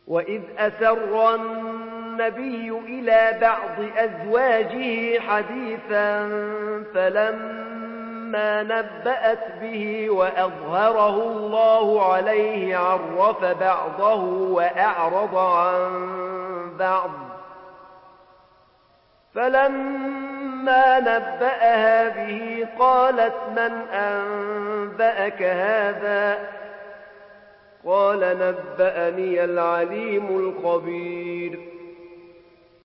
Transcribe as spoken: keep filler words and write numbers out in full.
وإذ أسر النبي إلى بعض أزواجه حديثا فلما نبأت به وأظهره الله عليه عرف بعضه وأعرض عن بعض فلما نبأها به قالت من أنبأك هذا قال نبأني العليم الخبير